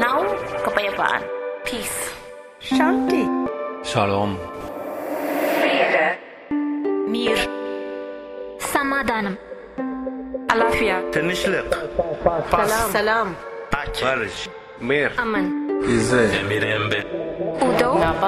Now, kapayapaan. Peace. Shanti. Shalom. Mir. Samadanam. Alafia. Tanışlık. Salam. Barış. Mir. Aman. Emirembe. Udo.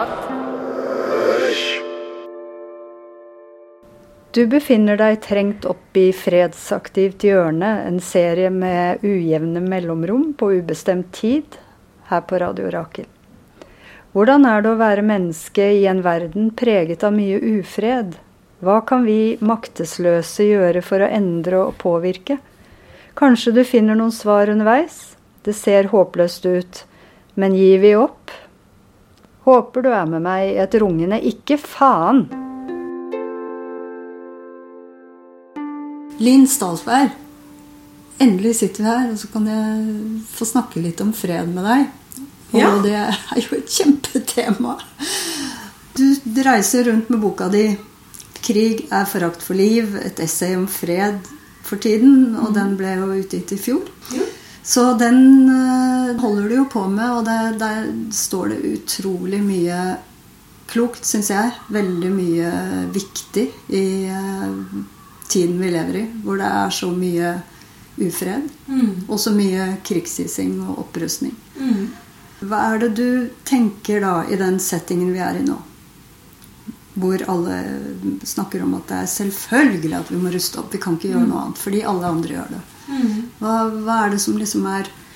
Du befinner deg trengt opp i Fredsaktivt hjørne, en serie med ujevne mellomrom på ubestemt tid, her på Radio Rakel. Hvordan det å være menneske i en verden preget av mye ufred? Hva kan vi maktesløse gjøre for å endre og påvirke? Kanskje du finner noen svar underveis? Det ser håpløst ut, men gir vi opp? Håper du med meg i et rungende ikke faen! Linn Stalsberg, endelig sitter vi her, og så kan jeg få snakke litt om fred med deg. Og det jo et kjempetema. Du reiser rundt med boka di «Krig forakt for liv», et essay om fred for tiden, og den ble jo utgitt i fjor. Så den holder du jo på med, og der står det utrolig mye klokt, synes jeg. Veldig mye viktig i tiden vi lever i, hvor det så mye ufred, og så mye krigshissing og opprustning. Hva det du tenker da i den settingen vi i nå? Hvor alle snakker om at det selvfølgelig at vi må ruste opp, vi kan ikke gjøre noe annet, fordi alle andre gjør det. Hva det som liksom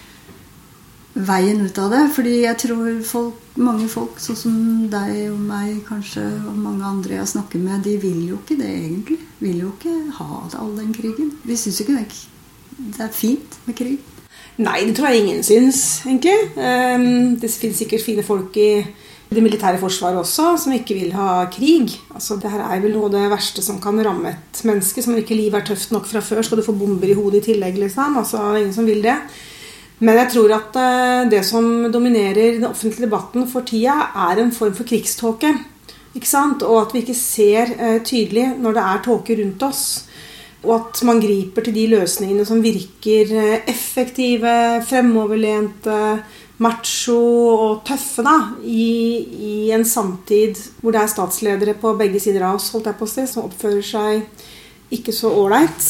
veien ut av det? Fordi jeg tror mange folk, sånn som deg og meg kanskje, og mange andre jeg snakker med, de vil jo ikke det egentlig. Vil jo ikke ha all den krigen. Vi synes ikke det fint med krig. Nei, det tror jeg ingen synes, egentlig. Det finnes sikkert fine folk i det militære forsvaret også, som ikke vil ha krig. Altså, det her vel noe av det verste som kan ramme et menneske, som ikke livet tøft nok fra før. Skal du få bomber i hodet i tillegg, liksom? Altså, det ingen som vil det. Men jeg tror at det som dominerer den offentlige debatten for tida en form for krigståke. Ikke sant? Og at vi ikke ser tydelig når det tåke rundt oss. Og at man griper til de løsningene som virker effektive, fremoverlente, macho og tøffe da, i en samtid hvor det statsledere på begge sider av oss, holdt jeg på å si, som oppfører seg ikke så ålreit.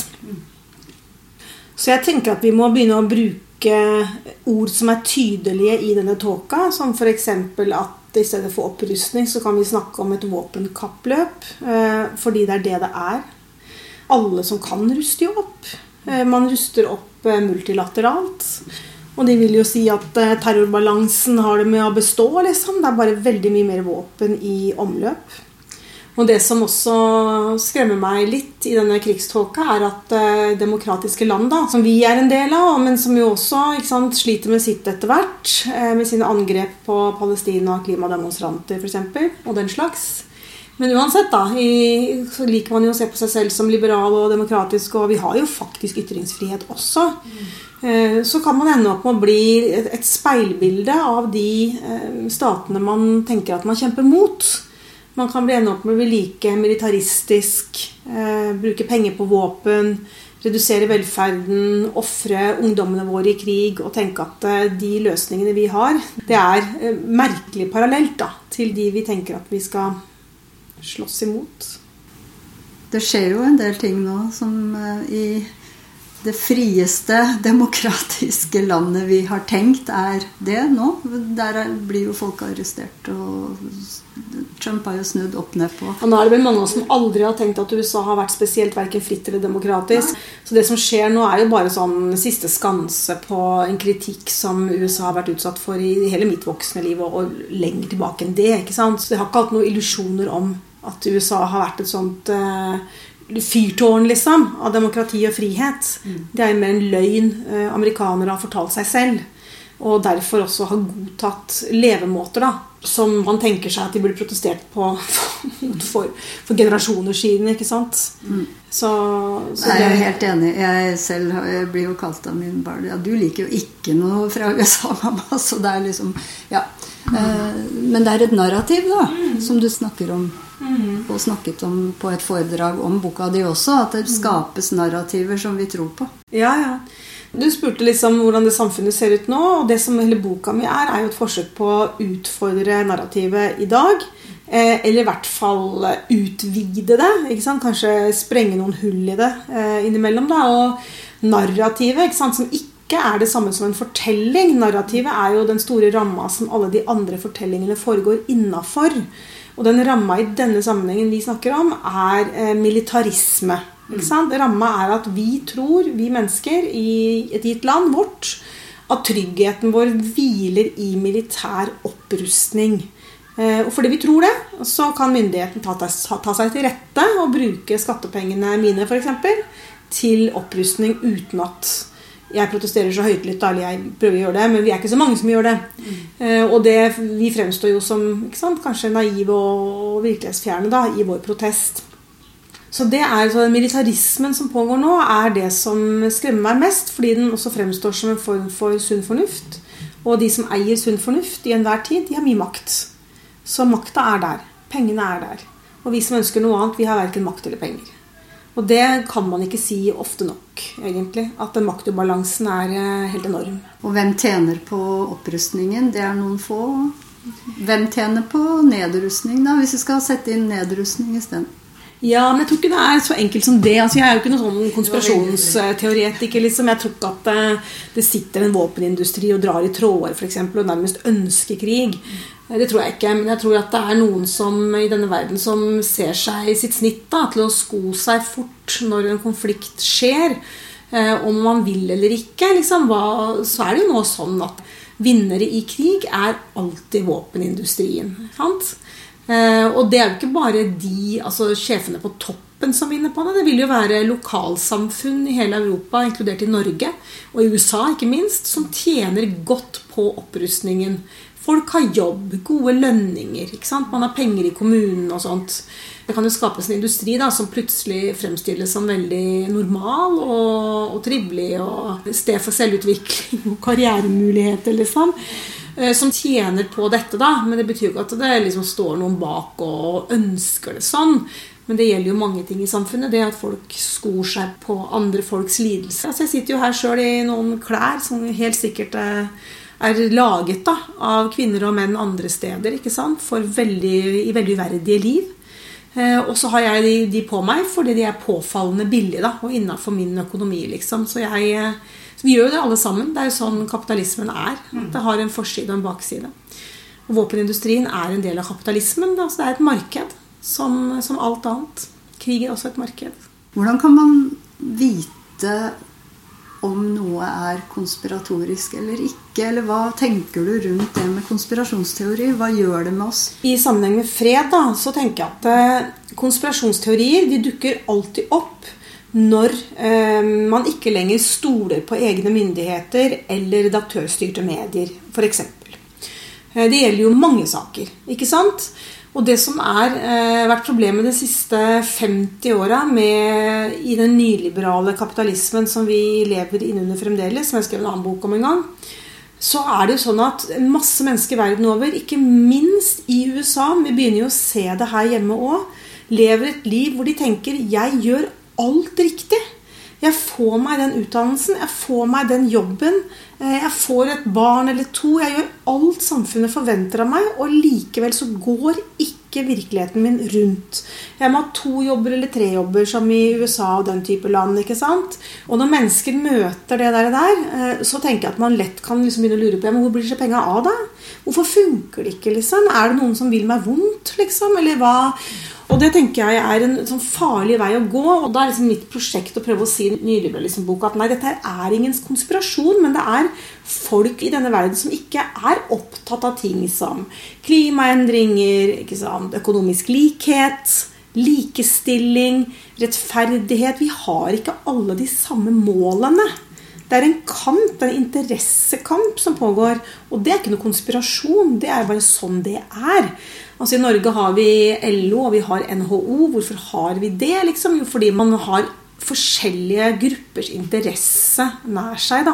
Så jeg tenker at vi må begynne å bruke ord som tydelige i denne tåka, som for eksempel at i stedet for opprustning så kan vi snakke om et våpenkappløp, fordi det det Alle som kan ruste jo opp. Man ruster opp multilateralt, og de vil jo si at terrorbalansen har det med å bestå, liksom. Det bare veldig mye mer våpen i omløp. Og det som også skremmer meg litt i denne krigståka at demokratiske land, da, som vi en del av, men som jo også ikke sant, sliter med sitt etter hvert, med sine angrep på Palestina, klimademonstranter for eksempel, og den slags. Men uansett da, så liker man jo å se på seg selv som liberal og demokratisk, og vi har jo faktisk ytringsfrihet også. Så kan man ende opp med å bli et speilbilde av de statene man tenker at man kjemper mot. Man kan bli ende opp med å bli like militaristisk, bruke penger på våpen, redusere velferden, offre ungdommene våre i krig og tenke at de løsningene vi har, det merkelig parallelt da, til de vi tenker at vi skal slåss imot. Det skjer jo en del ting nå som i det frieste demokratiske landet vi har tenkt det nå. Der blir jo folk arrestert, og Trump har jo snudd opp ned på. Og nå det vel mange som aldri har tenkt at USA har vært spesielt hverken fritt eller demokratisk. Nei. Så det som skjer nå jo bare sånn siste skanse på en kritikk som USA har vært utsatt for i hele mitt voksne liv, og lenger tilbake enn det, ikke sant? Så jeg har ikke hatt noen illusjoner om at USA har vært et sånt fyrtårn liksom, av demokrati og frihet. Det mer en løgn amerikanere har fortalt seg selv, og derfor også har godtatt levemåter da, som man tenker seg at de burde protestert på for generasjoner siden, ikke sant? Så jeg helt enig. Jeg selv blir jo kalt av min barn. Ja, du liker jo ikke noe fra USA, mamma, så det liksom, ja. Men det et narrativ da, som du snakker om, og snakket om på et foredrag om boka di også, at det skapes narrativer som vi tror på. Ja, ja. Du spurte liksom hvordan det samfunnet ser ut nå, og det som hele boka mi jo et forsøk på å utfordre narrativet i dag, eller i hvert fall utvide det, ikke sant? Kanskje sprenge noen hull i det innimellom da, og narrativet, ikke sant? Som ikke det samme som en fortelling. Narrativet jo den store ramma som alle de andre fortellingene foregår innenfor. Og den ramma i denne sammenhengen vi snakker om militarisme. Ikke sant? Ramma at vi tror, vi mennesker i et gitt land vårt, at tryggheten vår hviler i militær opprustning. Og fordi vi tror det, så kan myndigheten ta seg til rette og bruke skattepengene mine for eksempel til opprustning uten at jeg protesterer så høytlytt, eller jeg prøver å gjøre det, men vi ikke så mange som gjør det. Og vi fremstår jo som, ikke sant, kanskje naive og virkelighetsfjerne da, i vår protest. Så det så militarismen som pågår nå, det som skremmer meg mest, fordi den også fremstår som en form for sunn fornuft. Og de som eier sunn fornuft i enhver tid, de har mye makt. Så makta der, pengene der. Og vi som ønsker noe annet, vi har hverken makt eller penger. Og det kan man ikke si ofte nok, egentlig. At den maktubalansen helt enorm. Og hvem tjener på opprustningen? Det noen få. Hvem tjener på nedrustning da, hvis vi skal sette inn nedrustning i stedet? Ja, men jeg tror ikke det så enkelt som det. Altså, jeg jo ikke noen sånn konspirasjonsteoretiker, liksom. Jeg tror ikke at det sitter en våpenindustri og drar i tråder, for eksempel, og nærmest ønsker krig. Det tror jeg ikke, men jeg tror at det noen som i denne verden som ser seg sitt snitt da, til å sko seg fort når en konflikt skjer, om man vil eller ikke, liksom, så det jo nå sånn at vinnere i krig alltid våpenindustrien, sant? Og det jo ikke bare sjefene på toppen som vinner på det. Det vil jo være lokalsamfunn i hele Europa, inkludert i Norge, og i USA ikke minst, som tjener godt på opprustningen. Folk har jobb, gode lønninger, ikke sant? Man har penger i kommunen og sånt. Det kan jo skapes en industri da, som plutselig fremstilles som veldig normal og trivelig, og sted for selvutvikling og karrieremuligheter, liksom. Som tjener på dette da, men det betyr jo ikke at det liksom står noen bak og ønsker det sånn. Men det gjelder jo mange ting i samfunnet, det at folk skor seg på andre folks lidelse. Altså jeg sitter jo her selv i noen klær som helt sikkert laget da, av kvinner og menn andre steder, ikke sant? I veldig uverdige liv. Og så har jeg de på meg fordi de påfallende billige da, og innenfor min økonomi liksom. Så vi gjør jo det alle sammen. Det jo sånn kapitalismen Det har en forside og en bakside. Og våpenindustrien en del av kapitalismen. Da. Så det et marked, som alt annet. Krig også et marked. Hvordan kan man vite om noe konspiratorisk eller ikke? Eller hva tenker du rundt det med konspirasjonsteori? Hva gjør det med oss? I sammenheng med fred da, så tenker jeg at konspirasjonsteorier de dukker alltid opp når man ikke lenger stoler på egne myndigheter eller redaktørstyrte medier, for eksempel. Det gjelder jo mange saker, ikke sant? Og det som vært problemet de siste 50 årene i den nyliberale kapitalismen som vi lever innunder fremdeles, som jeg skrev en annen bok om en gang, så det jo sånn at masse mennesker verden over, ikke minst i USA, vi begynner jo å se det her hjemme også, lever et liv hvor de tenker, jeg gjør alt riktig. Jeg får meg den utdannelsen, jeg får meg den jobben, jeg får et barn eller to, jeg gjør alt samfunnet forventer av meg, og likevel så går ikke virkeligheten min rundt. Jeg må ha 2 jobber eller 3 jobber, som i USA og den type land, ikke sant? Og når mennesker møter det der, så tenker jeg at man lett kan liksom begynne å lure på, men hvor blir det penger av da? Hvorfor funker det ikke, liksom? Det noen som vil meg vondt, liksom? Eller hva? Og det tenker jeg en sånn farlig vei å gå, og da liksom mitt prosjekt å prøve å si i nyliberalismboka at nei, dette ingen konspirasjon, men det folk i denne verden som ikke opptatt av ting som klimaendringer, ikke sant, økonomisk likhet, likestilling, rettferdighet. Vi har ikke alle de samme målene. Det en kamp, en interessekamp som pågår, og det ikke noe konspirasjon, det bare sånn det Altså i Norge har vi LO, og vi har NHO. Hvorfor har vi det, liksom? Jo, fordi man har forskjellige gruppers interesse nær seg, da.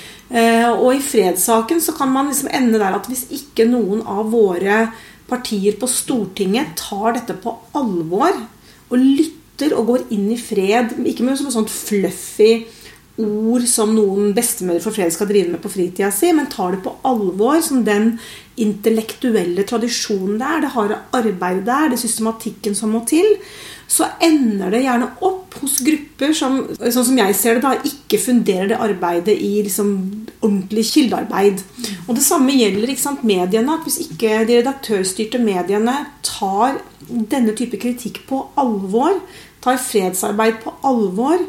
Og i fredssaken så kan man liksom ende der at hvis ikke noen av våre partier på Stortinget tar dette på alvor, og lytter og går inn i fred, ikke med som et sånt fluffy ord som noen bestemødre for fred skal drive med på fritida si, men tar det på alvor som den intellektuelle tradisjonen det harde arbeidet det systematikken som må til, så ender det gjerne opp hos grupper som, sånn som jeg ser det da, ikke funderer det arbeidet i liksom ordentlig kildearbeid. Og det samme gjelder, ikke sant, mediene, at hvis ikke de redaktørstyrte mediene tar denne type kritikk på alvor, tar fredsarbeid på alvor,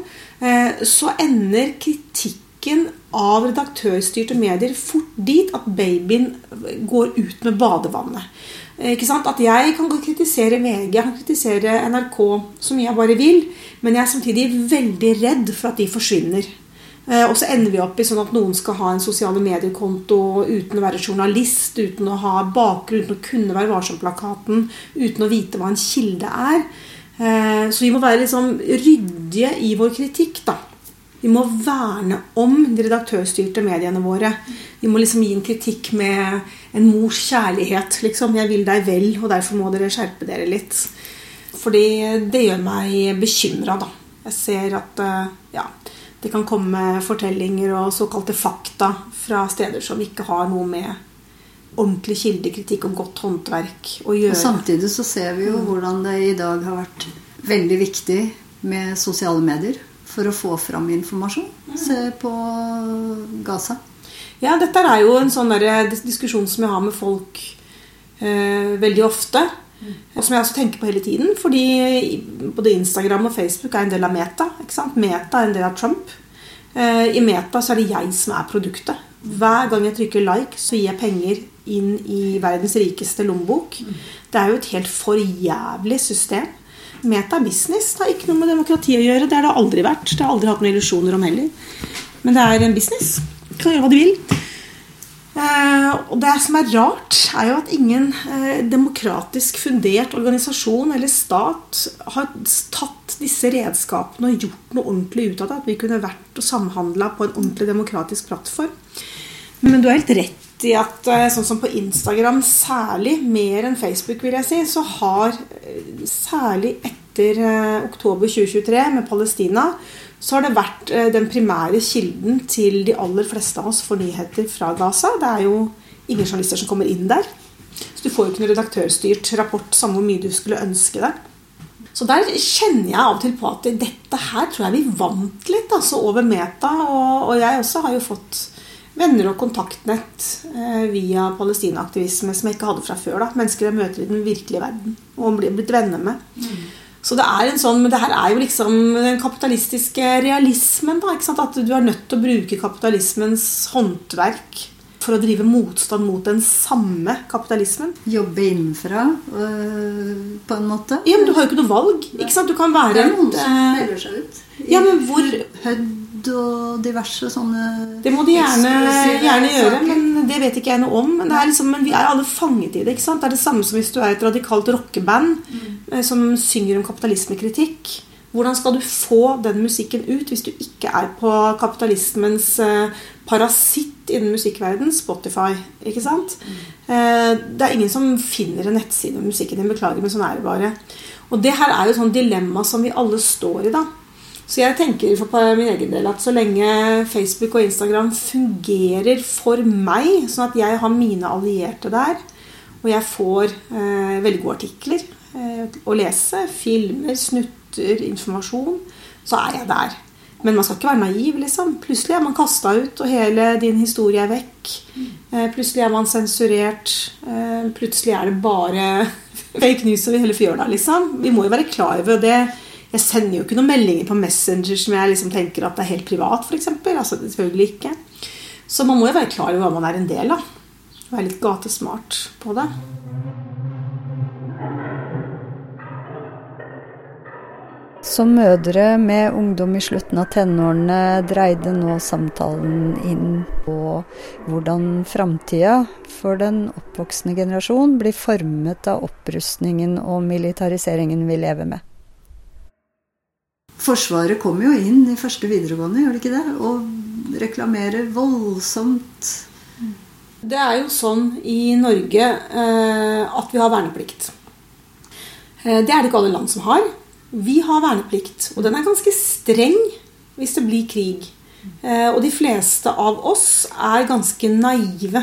så ender kritikken av redaktørstyrte medier fort dit at babyen går ut med badevannet. Ikke sant? At jeg kan kritisere VG, jeg kan kritisere NRK som jeg bare vil, men jeg er samtidig veldig redd for at de forsvinner. Og så ender vi opp i sånn at noen skal ha en sosiale mediekonto uten å være journalist, uten å ha bakgrunn, uten å kunne være varsom-plakaten, uten å vite hva en kilde er. Så vi må være liksom ryddige i vår kritikk da. Vi må verne om de redaktørstyrte mediene våre. Vi må liksom gi en kritikk med en mors kjærlighet. Liksom, jeg vil deg vel, og derfor må dere skjerpe dere litt. Fordi det gjør meg bekymret da. Jeg ser at det kan komme fortellinger og såkalte fakta fra steder som ikke har noe med ordentlig kildekritikk og godt håndverk å gjøre. Og samtidig så ser vi jo hvordan det i dag har vært veldig viktig med sosiale medier for å få fram informasjon. Se på Gaza. Ja, dette er jo en sånn diskusjon som jeg har med folk veldig ofte, og som jeg også tenker på hele tiden, fordi både Instagram og Facebook er en del av Meta, ikke sant? Meta er en del av Trump. I Meta så er det jeg som er produktet. Hver gang jeg trykker like, så gir jeg penger inn i verdens rikeste lommebok. Det er jo et helt forjævlig system. Meta business, det har ikke noe med demokrati å gjøre. Det har det aldri vært. Det har aldri hatt noen illusjoner om heller. Men det er en business. Du kan gjøre hva du vil. Og det som er rart er jo at ingen demokratisk fundert organisasjon eller stat har tatt disse redskapene og gjort noe ordentlig ut av det. At vi kunne vært og samhandlet på en ordentlig demokratisk plattform. Men du har helt rett i at sånn som på Instagram, særlig mer enn Facebook vil jeg si, så har særlig etter oktober 2023 med Palestina, så har det vært den primære kilden til de aller fleste av oss for nyheter fra Gaza. Det er jo ingen journalister som kommer inn der. Så du får jo ikke noen redaktørstyrt rapport samme hvor mye du skulle ønske deg. Så der kjenner jeg av og til på at dette her tror jeg vi vant litt altså over Meta, og jeg også har jo fått venner og kontaktnett via Palestina-aktivisme som jeg ikke hadde fra før da. Mennesker jeg møter i den virkelige verden og blir blitt venner med. Så det er en sånn, men det her er jo liksom den kapitalistiske realismen da, ikke sant? At du er nødt til å bruke kapitalismens håndverk for å drive motstand mot den samme kapitalismen. Jobbe innenfra på en måte. Ja, men du har jo ikke noe valg, ikke sant? Du kan være... Det er noen som melder seg ut. Ja, men hvor... Hødd og diverse sånne... Det må de gjerne gjøre, men det vet ikke jeg noe om. Men, det er liksom, men vi er alle fanget i det, ikke sant? Det er det samme som hvis du er et radikalt rockeband som synger om kapitalismekritikk. Hvordan skal du få den musikken ut hvis du ikke er på kapitalismens parasitt i den musikkverden, Spotify, ikke sant? Det er ingen som finner en nettside med musikken din, beklager, men sånn er det bare. Og det her er jo sånn dilemma som vi alle står i da. Så jeg tenker på min egen del at så lenge Facebook og Instagram fungerer for meg, sånn at jeg har mine allierte der, og jeg får veldig gode artikler å lese, filmer, snutter, informasjon, så er jeg der. Men man skal ikke være naiv, liksom. Plutselig er man kastet ut, og hele din historie er vekk. Plutselig er man sensurert. Plutselig er det bare fake news over hele fjøla, liksom. Vi må jo være klar over det. Jeg sender jo ikke noen meldinger på Messenger som jeg liksom tenker at det er helt privat, for eksempel. Altså, det selvfølgelig ikke. Så man må jo være klar over hva man er en del av. Være litt gatesmart på det. Som mødre med ungdom i slutten av tenårene dreide nå samtalen inn på hvordan fremtiden for den oppvoksende generasjon blir formet av opprustningen og militariseringen vi lever med. Forsvaret kommer jo inn i første videregående, gjør det ikke det? Og reklamerer voldsomt. Det er jo sånn i Norge at vi har verneplikt. Det er det ikke alle land som har. Vi har verneplikt, og den er ganske streng hvis det blir krig. Og de fleste av oss ganske naive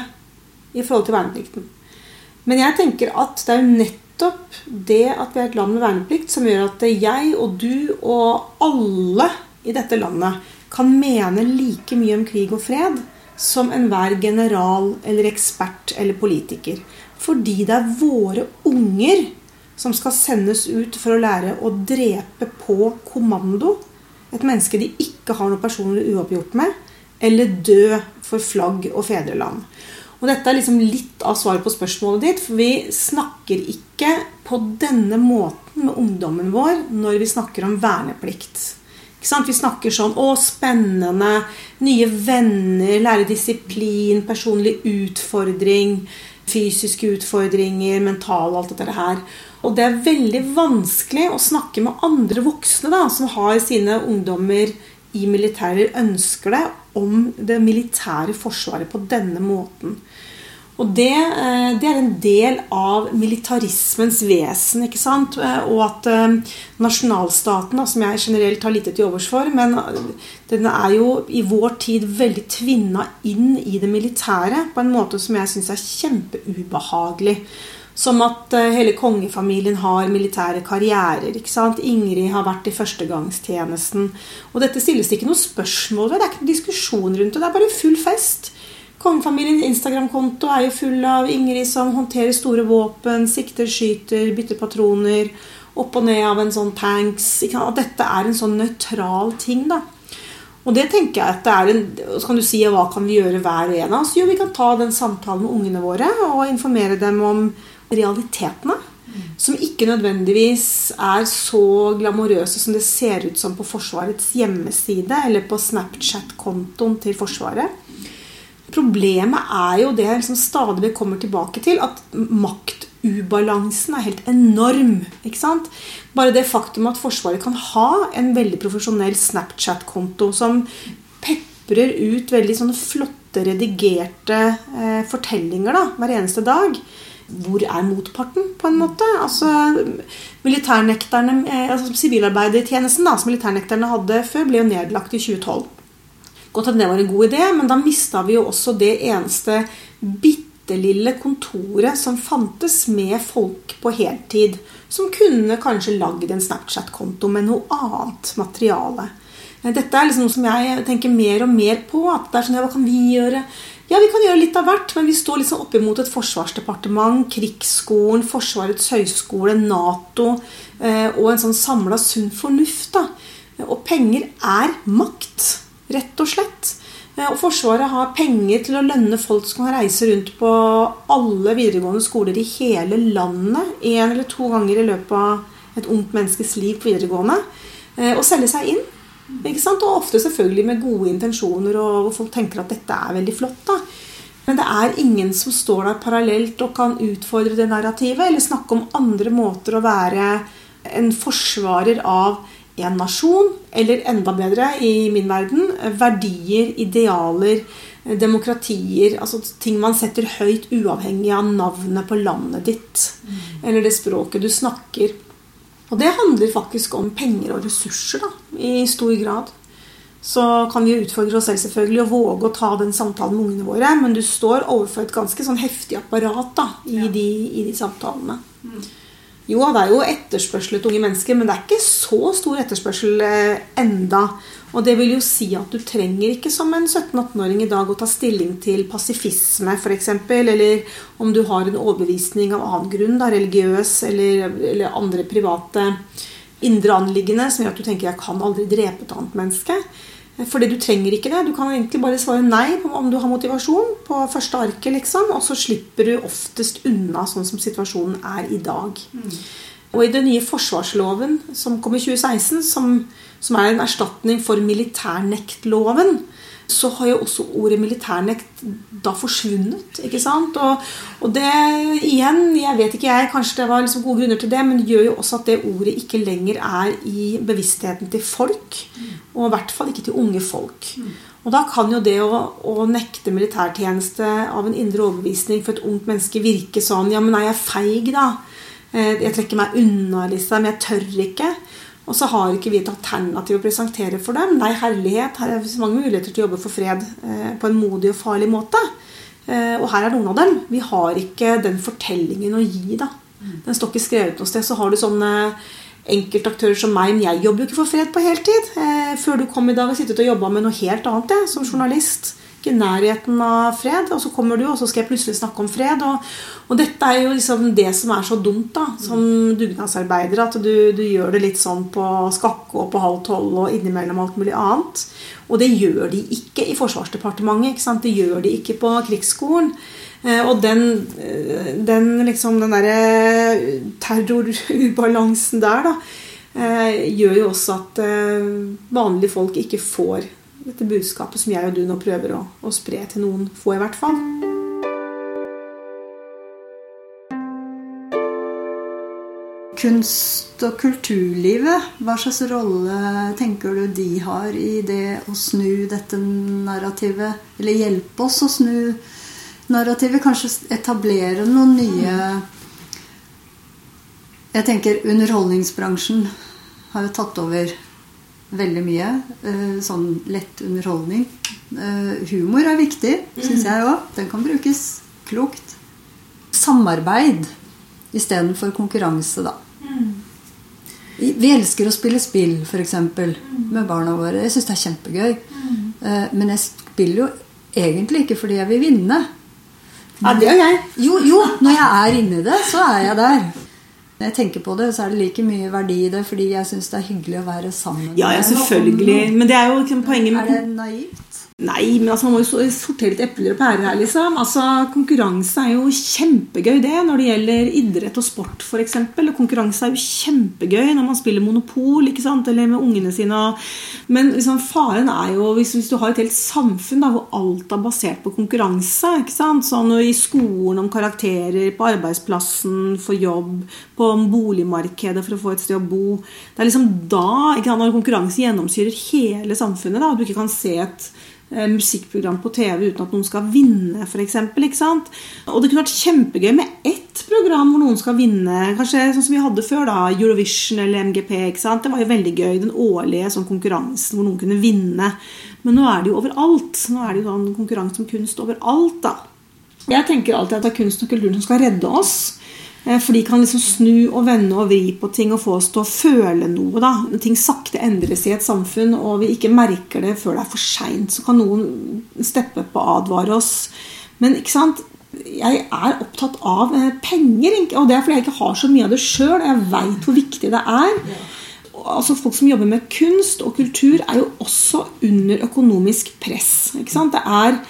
i forhold til verneplikten. Men jeg tenker at det jo nettopp det at vi et land med verneplikt som gjør at jeg og du og alle i dette landet kan mene like mye om krig og fred som enhver general eller ekspert eller politiker. Fordi det våre unger som skal sendes ut for å lære å drepe på kommando et menneske de ikke har noe personlig uoppgjort med, eller dø for flagg og fedreland. Og dette liksom litt av svaret på spørsmålet ditt, for vi snakker ikke på denne måten med ungdommen vår når vi snakker om verneplikt. Ikke sant? Vi snakker sånn, spennende, nye venner, lære disiplin, personlig utfordring, fysiske utfordringer, mental, alt dette her. Og det veldig vanskelig å snakke med andre voksne da, som har sine ungdommer i militæret, ønsker det, om det militære forsvaret på denne måten. Og det en del av militarismens vesen, ikke sant? Og at nasjonalstaten, som jeg generelt har lite til overs for, men den jo i vår tid veldig tvinnet inn i det militære på en måte som jeg synes kjempeubehagelig. Som at hele kongefamilien har militære karrierer, ikke sant? Ingrid har vært i førstegangstjenesten. Og dette stilles ikke noe spørsmål ved, det ikke noen diskusjon rundt det, det bare full fest. Kongefamiliens Instagram-konto jo full av Ingrid som håndterer store våpen, sikter, skyter, bytter patroner, opp og ned av en sånn tanks. At dette en sånn nøytral ting da. Og det tenker jeg at det så kan du si, hva kan vi gjøre hver og en av oss? Jo, vi kan ta den samtalen med ungene våre og informere dem om realitetene, som ikke nødvendigvis så glamorøse som det ser ut som på Forsvarets hjemmeside eller på Snapchat-kontoen til Forsvaret. Problemet jo det som stadig kommer tilbake til, at maktubalansen helt enorm, ikke sant? Bare det faktum at Forsvaret kan ha en veldig profesjonell Snapchat-konto som peprer ut veldig sånne flotte, redigerte fortellinger da, hver eneste dag. Hvor motparten på en måte? Altså militærnekterne, altså sivilarbeidertjenesten da, som militærnekterne hadde før, ble jo nedlagt i 2012. Godt at det var en god idé, men da mistet vi jo også det eneste bittelille kontoret som fantes med folk på heltid, som kunne kanskje lagd en Snapchat-konto med noe annet materiale. Dette liksom noe som jeg tenker mer og mer på, at det sånn, hva kan vi gjøre? Ja, vi kan gjøre litt av hvert, men vi står liksom opp imot et forsvarsdepartement, krigsskolen, Forsvarets høyskole, NATO, og en sånn samlet sunn fornuft da. Og penger makt, rett og slett. Og Forsvaret har penger til å lønne folk som kan reise rundt på alle videregående skoler i hele landet, 1 eller 2 ganger i løpet av et ungt menneskes liv på videregående, og selge seg inn. Ikke sant? Og ofte selvfølgelig med gode intensjoner, og folk tenker at dette veldig flott da. Men det ingen som står der parallelt og kan utfordre det narrativet, eller snakke om andre måter å være en forsvarer av en nasjon, eller enda bedre i min verden, verdier, idealer, demokratier, altså ting man setter høyt uavhengig av navnet på landet ditt, eller det språket du snakker. Og det handler faktisk om penger og ressurser da, i stor grad. Så kan vi utfordre oss selv selvfølgelig og våge å ta den samtalen med ungene våre, men du står overfor et ganske sånn heftig apparat da, i de samtalene. Jo, det jo etterspørsel til unge mennesker, men det ikke så stor etterspørsel enda. Og det vil jo si at du trenger ikke som en 17-18-åring i dag å ta stilling til pasifisme for eksempel, eller om du har en overbevisning av annen grunn, da, religiøs eller andre private indre anliggende, som gjør at du tenker jeg kan aldri drepe et annet menneske. Fordi du trenger ikke det. Du kan egentlig bare svare nei om du har motivasjon på første arket, liksom, og så slipper du oftest unna sånn som situasjonen i dag. Og i den nye forsvarsloven som kom i 2016, som en erstatning for militærnektloven, så har jo også ordet militærnekt da forsvunnet, ikke sant? Og det igjen, jeg vet ikke kanskje det var liksom gode grunner til det, men det gjør jo også at det ordet ikke lenger i bevisstheten til folk, og i hvert fall ikke til unge folk. Og da kan jo det å nekte militærtjeneste av en indre overbevisning for et ungt menneske virke sånn, ja, men jeg feig da? Jeg trekker meg unna, liksom, jeg tør ikke. Og så har ikke vi et alternativ å presentere for dem. Nei, herlighet, her er så mange muligheter til å jobbe for fred på en modig og farlig måte. Og her er noen av dem. Vi har ikke den fortellingen å gi da. Den står ikke skrevet noe sted. Så har du sånne enkeltaktører som meg, men jeg jobber jo ikke for fred på heltid. Før du kom i dag og sittet og jobbet med noe helt annet, som journalist. Ikke nærheten av fred, og så kommer du, og så skal jeg plutselig snakke om fred. Og dette er jo liksom det som er så dumt da, som dugnadsarbeider, at du gjør det litt sånn på skakke og på 11:30 og innimellom alt mulig annet. Og det gjør de ikke i Forsvarsdepartementet, ikke sant? Det gjør de ikke på krigsskolen. Og den der terrorubalansen der da, gjør jo også at vanlige folk ikke får dette budskapet som jeg og du nå prøver å spre til noen få i hvert fall. Kunst- og kulturlivet, hva slags rolle tenker du de har i det å snu dette narrativet, eller hjelpe oss å snu narrativet, kanskje etablere noen nye... Jeg tenker underholdningsbransjen har jo tatt over veldig mye, sånn lett underholdning. Humor er viktig, synes jeg også. Den kan brukes klokt. Samarbeid i stedet for konkurranse da. Vi elsker å spille spill, for eksempel, med barna våre. Jeg synes det er kjempegøy. Men jeg spiller jo egentlig ikke fordi jeg vil vinne. Ja, det gjør jeg. Jo, når jeg er inne i det, så er jeg der. Når jeg tenker på det, så er det like mye verdi i det, fordi jeg synes det er hyggelig å være sammen. Ja, selvfølgelig. Men det er jo ikke poenget med... Er det naivt? Nei, men altså, man må jo sortere litt epler og pærer her, liksom. Altså, konkurranse er jo kjempegøy det, når det gjelder idrett og sport, for eksempel. Og konkurranse er jo kjempegøy når man spiller monopol, ikke sant? Eller med ungene sine. Men liksom, faren er jo, hvis du har et helt samfunn da, hvor alt er basert på konkurranse, ikke sant? Sånn i skolen om karakterer, på arbeidsplassen, for jobb, på boligmarkedet for å få et sted å bo. Det er liksom da, ikke sant, når konkurranse gjennomsyrer hele samfunnet, da, at du ikke kan se et musikkprogram på TV uten at noen skal vinne, for eksempel, ikke sant? Og det kunne vært kjempegøy med ett program hvor noen skal vinne, kanskje sånn som vi hadde før da, Eurovision eller MGP, ikke sant? Det var jo veldig gøy, den årlige sånn konkurransen hvor noen kunne vinne. Men nå er det jo overalt. Nå er det jo sånn konkurranse om kunst overalt da. Jeg tenker alltid at det er kunsten og kulturen som skal redde oss. For de kan liksom snu og vende og vri på ting og få oss til å føle noe da. Ting sakte endres i et samfunn, og vi ikke merker det før det er for sent. Så kan noen steppe på og advare oss. Men ikke sant, jeg er opptatt av penger, og det er fordi jeg ikke har så mye av det selv. Jeg vet hvor viktig det er. Altså folk som jobber med kunst og kultur er jo også under økonomisk press. Ikke sant? Det er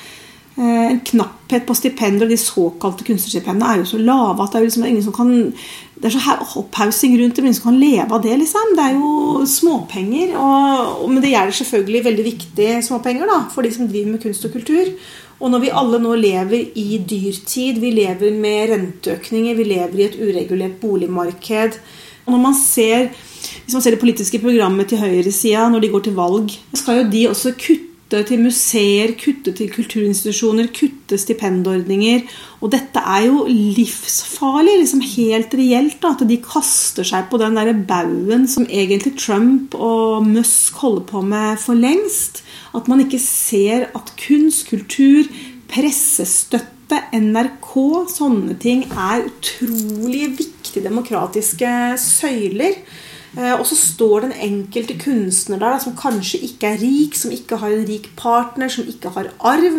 en knapphet på stipender, og de såkalte kunstnerstipendene er jo så lave at det er jo liksom ingen som kan, det er så opphausing rundt det, men ingen som kan leve av det liksom. Det er jo småpenger, men det gjelder selvfølgelig veldig viktige småpenger da, for de som driver med kunst og kultur. Og når vi alle nå lever i dyrtid, vi lever med renteøkninger, vi lever i et uregulert boligmarked, og når man ser, hvis man ser det politiske programmet til høyresiden, når de går til valg, så skal jo de også kutte til museer, kutte til kulturinstitusjoner, kutte stipendordninger. Og dette er jo livsfarlig, liksom helt reelt, da, at de kaster seg på den der bauen som egentlig Trump og Musk holder på med for lengst. At man ikke ser at kunst, kultur, pressestøtte, NRK, sånne ting er utrolig viktige demokratiske søyler. Og så står den enkelte kunstner der da, som kanskje ikke er rik, som ikke har en rik partner, som ikke har arv.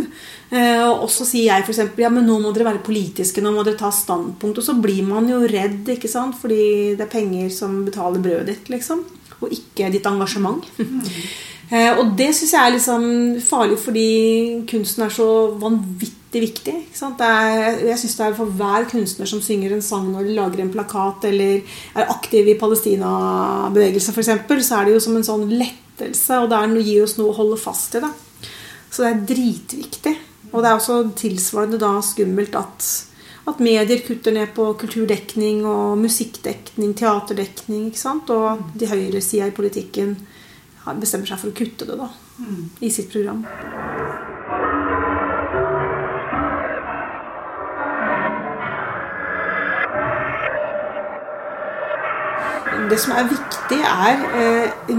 Og så sier jeg for eksempel, ja, men nå må dere være politiske, nå må dere ta standpunkt. Og så blir man jo redd, ikke sant? Fordi det er penger som betaler brødet ditt, liksom. Og ikke ditt engasjement. Og det synes jeg er liksom farlig, fordi kunsten er så vanvittig viktig, ikke sant? Jeg synes det er for hver kunstner som synger en sang når de lager en plakat, eller er aktiv i Palestina-bevegelse for eksempel, så er det jo som en sånn lettelse, og det gir oss noe å holde fast i da. Så det er dritviktig. Og det er også tilsvarende da skummelt at medier kutter ned på kulturdekning og musikkdekning, teaterdekning, ikke sant? Og at de høyre siden i politikken bestemmer seg for å kutte det da, i sitt program. Det som viktig vi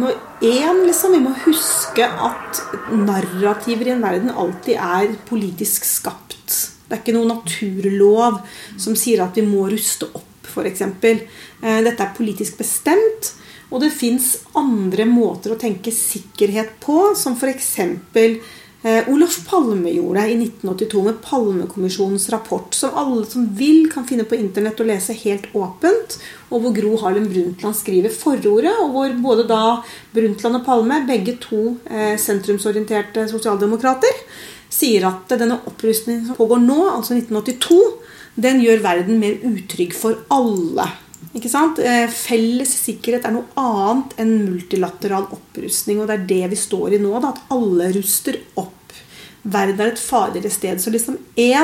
må huske at narrativer I en verden alltid politisk skapt. Det ikke noen naturlov som sier at vi må ruste opp, for eksempel. Dette politisk bestemt, og det finnes andre måter å tenke sikkerhet på, som for eksempel Olof Palme gjorde I 1982 med Palmekommisjonens rapport, som alle som vil kan finne på internett og lese helt åpent, og hvor Gro Harlem Brundtland skriver forordet, og hvor både da Brundtland og Palme, begge to sentrumsorienterte sosialdemokrater, sier at denne opprustningen som pågår nå, altså 1982, den gjør verden mer utrygg for alle. Ikke sant? Felles sikkerhet noe annet enn multilateral opprustning, og det det vi står I nå, da, at alle ruster opp. Verden et farligere sted, så liksom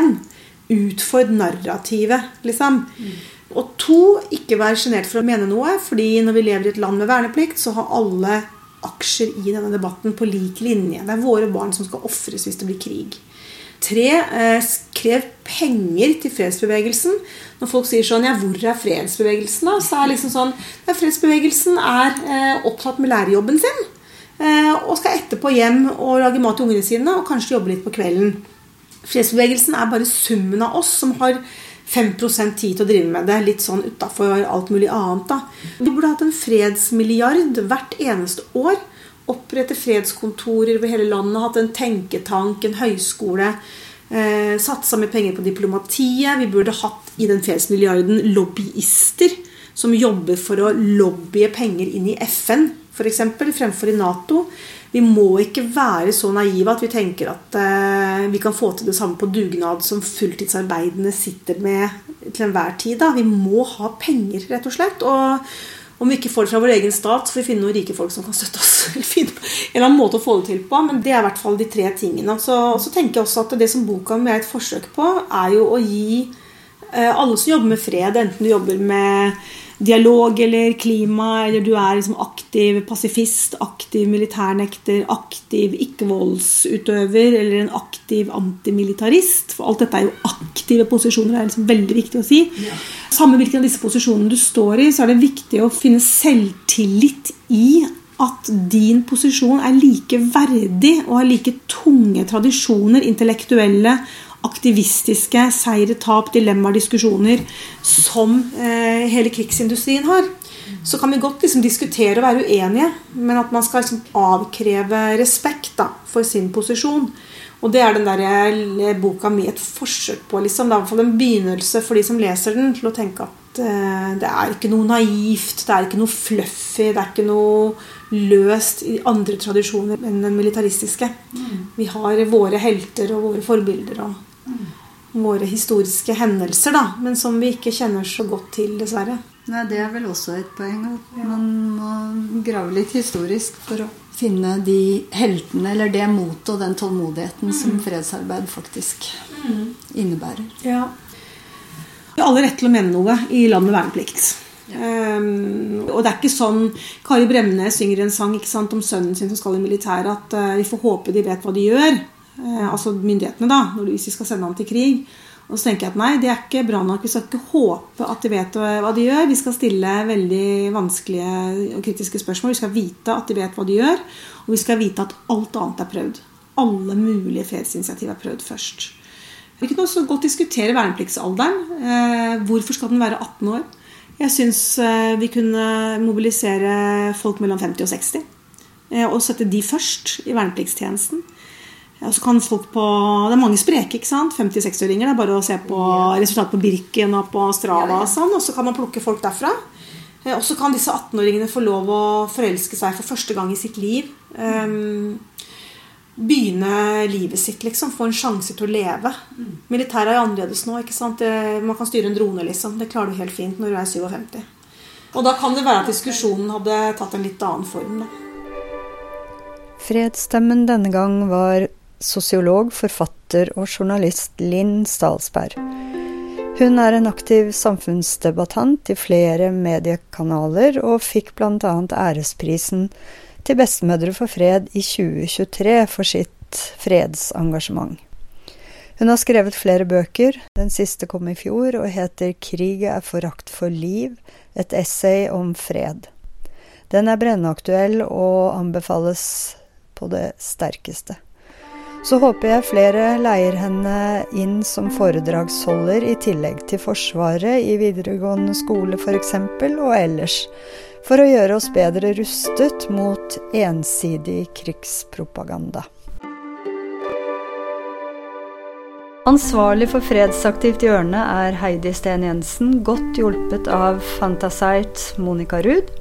utfordre narrativet, liksom. Og 2, ikke være genert for å mene noe, fordi når vi lever I et land med verneplikt, så har alle aksjer I denne debatten på lik linje. Det våre barn som skal offres hvis det blir krig. 3, skrev penger til fredsbevegelsen. Når folk sier sånn, ja, hvor fredsbevegelsen da? Så liksom sånn, ja, fredsbevegelsen opptatt med lærerjobben sin, og skal etterpå hjem og lage mat til ungene sine, og kanskje jobbe litt på kvelden. Fredsbevegelsen bare summen av oss som har 5% tid til å drive med det, litt sånn utenfor alt mulig annet da. Vi burde hatt en fredsmilliard hvert eneste år, opprette fredskontorer over hele landet, hatt en tenketank, en høyskole, satsa med penger på diplomatiet. Vi burde hatt I den fredsmilliarden lobbyister som jobber for å lobbye penger inn I FN, for eksempel, fremfor I NATO. Vi må ikke være så naive at vi tenker at vi kan få til det samme på dugnad som fulltidsarbeidende sitter med til enhver tid. Da. Vi må ha penger, rett og slett, og om vi ikke får det fra vår egen stat, så får vi finne noen rike folk som kan støtte oss. Eller finne en eller annen måte å få det til på, men det I hvert fall de 3 tingene. Og så tenker jeg også at det som boka med et forsøk på, jo å gi alle som jobber med fred, enten du jobber med dialog eller klima, eller du liksom aktiv pasifist, aktiv militærnekter, aktiv ikke-voldsutøver, eller en aktiv antimilitarist. For alt dette jo aktive posisjoner, det liksom veldig viktig å si. Ja. Samme hvilken av disse posisjonene du står I, så det viktig å finne selvtillit I at din posisjon like verdig og har like tunge tradisjoner, intellektuelle, aktivistiske, seire, tap, dilemmaer, diskusjoner som hele krigsindustrien har. Så kan vi godt liksom diskutere og være uenige, men at man skal liksom avkreve respekt da, for sin posisjon. Og det den der boka med et forsøk på, liksom. Det I hvert fall en begynnelse for de som leser den, til å tenke at det ikke noe naivt, det ikke noe fluffy, det ikke noe løst I andre tradisjoner enn den militaristiske. Vi har våre helter og våre forbilder og våre historiske hendelser da, men som vi ikke kjenner så godt til, dessverre. Nei, det vel også et poeng at man må grave litt historisk for å finne de heltene, eller det mot og den tålmodigheten som fredsarbeid faktisk innebærer. Ja. Vi har alle rett til å mene noe I land med verneplikt. Og det ikke sånn Kari Bremnes synger en sang ikke sant, om sønnen sin som skal I militæret at vi får håpe de vet hva de gjør, altså myndighetene da, hvis vi skal sende ham til krig. Og så tenker jeg at nei, det ikke bra nok. Vi skal ikke håpe at de vet hva de gjør. Vi skal stille veldig vanskelige og kritiske spørsmål. Vi skal vite at de vet hva de gjør, og vi skal vite at alt annet prøvd. Alle mulige fredsinitiativ prøvd først. Vi kan også godt diskutere vernepliktsalderen. Hvorfor skal den være 18 år? Jeg synes vi kunne mobilisere folk mellom 50 og 60, og sette de først I verneplikttjenesten. Og så kan folk på, det mange spreke, ikke sant? 50-60-åringer, det bare å se på resultatet på Birken og på Strava og sånn, og så kan man plukke folk derfra. Og så kan disse 18-åringene få lov å forelske seg for første gang I sitt liv. Begynne livet sitt, liksom, få en sjanse til å leve. Militæret jo annerledes nå, ikke sant? Man kan styre en drone, liksom. Det klarer du helt fint når du 57. Og da kan det være at diskusjonen hadde tatt en litt annen form, da. Fredsstemmen denne gang var sosiolog, forfatter og journalist Linn Stalsberg. Hun en aktiv samfunnsdebattant I flere mediekanaler og fikk blant annet æresprisen til bestemødre for fred I 2023 for sitt fredsengasjement. Hun har skrevet flere bøker. Den siste kom I fjor og heter «Krig forakt for liv», et essay om fred. Den brennaktuell og anbefales på det sterkeste. Så håper jeg flere leier henne inn som foredragsholder i tillegg til Forsvaret i videregående skole for eksempel, og ellers, for å gjøre oss bedre rustet mot ensidig krigspropaganda. Ansvarlig for Fredsaktivt hjørne Heidi Sten Jensen, godt hjulpet av Fantasite Monica Ruud.